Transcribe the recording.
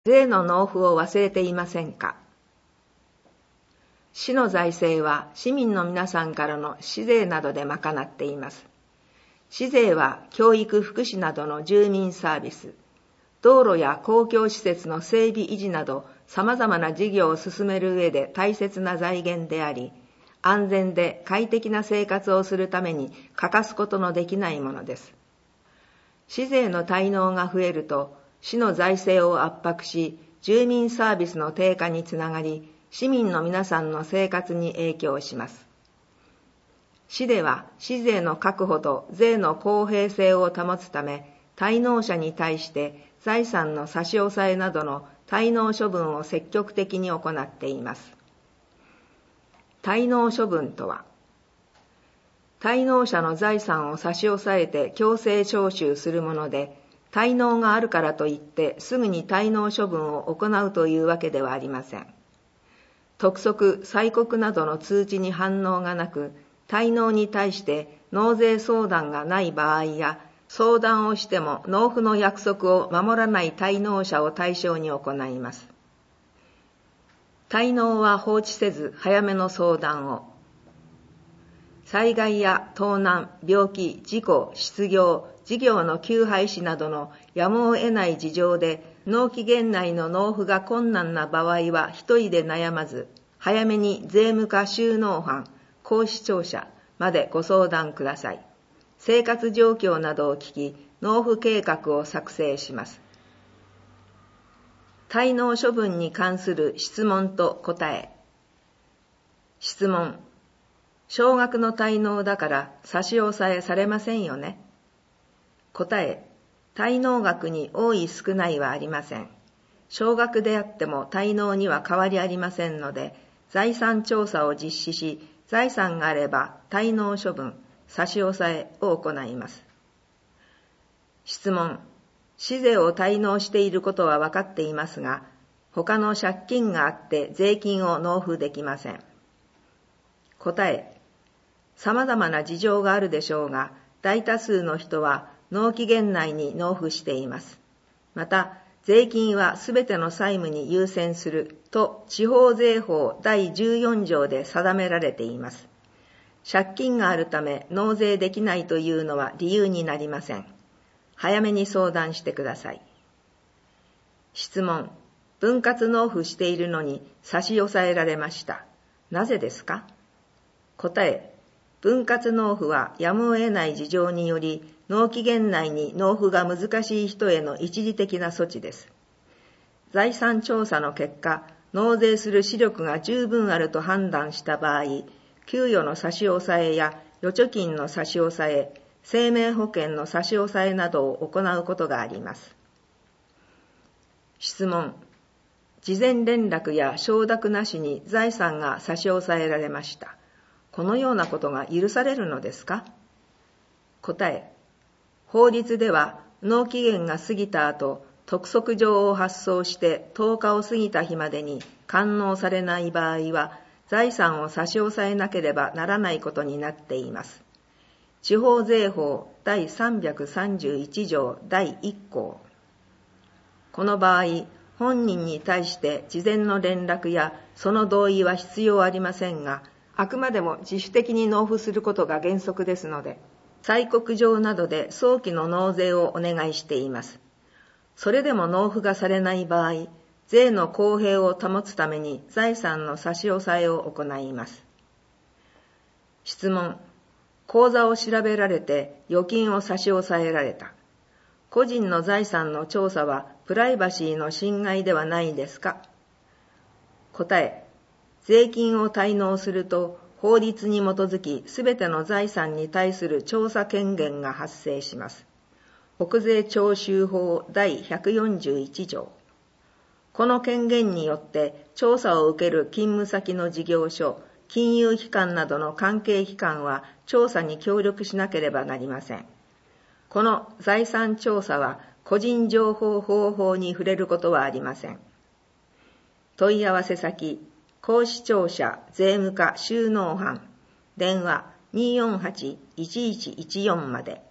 税の納付を忘れていませんか？市の財政は市民の皆さんからの市税などで賄っています。市税は教育・福祉などの住民サービス、道路や公共施設の整備維持など様々な事業を進める上で大切な財源であり、安全で快適な生活をするために欠かすことのできないものです。市税の滞納が増えると、市の財政を圧迫し、住民サービスの低下につながり、市民の皆さんの生活に影響します。市では市税の確保と税の公平性を保つため、滞納者に対して財産の差し押さえなどの滞納処分を積極的に行っています。滞納処分とは、滞納者の財産を差し押さえて強制徴収するもので、滞納があるからといってすぐに滞納処分を行うというわけではありません。督促、催告などの通知に反応がなく、滞納に対して納税相談がない場合や、相談をしても納付の約束を守らない滞納者を対象に行います。滞納は放置せず早めの相談を。災害や盗難、病気、事故、失業、事業の休廃止などのやむを得ない事情で納期限内の納付が困難な場合は一人で悩まず、早めに税務課収納班、公視聴者までご相談ください。生活状況などを聞き、納付計画を作成します。滞納処分に関する質問と答え。質問。少額の滞納だから差し押さえされませんよね。答え。滞納額に多い少ないはありません。少額であっても滞納には変わりありませんので、財産調査を実施し、財産があれば滞納処分、差し押さえを行います。質問。市税を滞納していることは分かっていますが、他の借金があって税金を納付できません。答え。様々な事情があるでしょうが、大多数の人は納期限内に納付しています。また、税金はすべての債務に優先すると地方税法第14条で定められています。借金があるため納税できないというのは理由になりません。早めに相談してください。質問。分割納付しているのに差し押さえられました。なぜですか？答え。分割納付はやむを得ない事情により、納期限内に納付が難しい人への一時的な措置です。財産調査の結果、納税する資力が十分あると判断した場合、給与の差し押さえや預貯金の差し押さえ、生命保険の差し押さえなどを行うことがあります。質問。事前連絡や承諾なしに財産が差し押さえられました。このようなことが許されるのですか？答え。法律では納期限が過ぎた後、督促状を発送して10日を過ぎた日までに完納されない場合は、財産を差し押さえなければならないことになっています。地方税法第331条第1項。この場合、本人に対して事前の連絡やその同意は必要ありませんが、あくまでも自主的に納付することが原則ですので、催告状などで早期の納税をお願いしています。それでも納付がされない場合、税の公平を保つために財産の差し押さえを行います。質問。口座を調べられて預金を差し押さえられた。個人の財産の調査はプライバシーの侵害ではないですか？答え。税金を滞納すると法律に基づきすべての財産に対する調査権限が発生します。国税徴収法第141条。この権限によって調査を受ける勤務先の事業所、金融機関などの関係機関は調査に協力しなければなりません。この財産調査は個人情報保護法に触れることはありません。問い合わせ先、公視聴者税務課収納班、電話 248-1114 まで。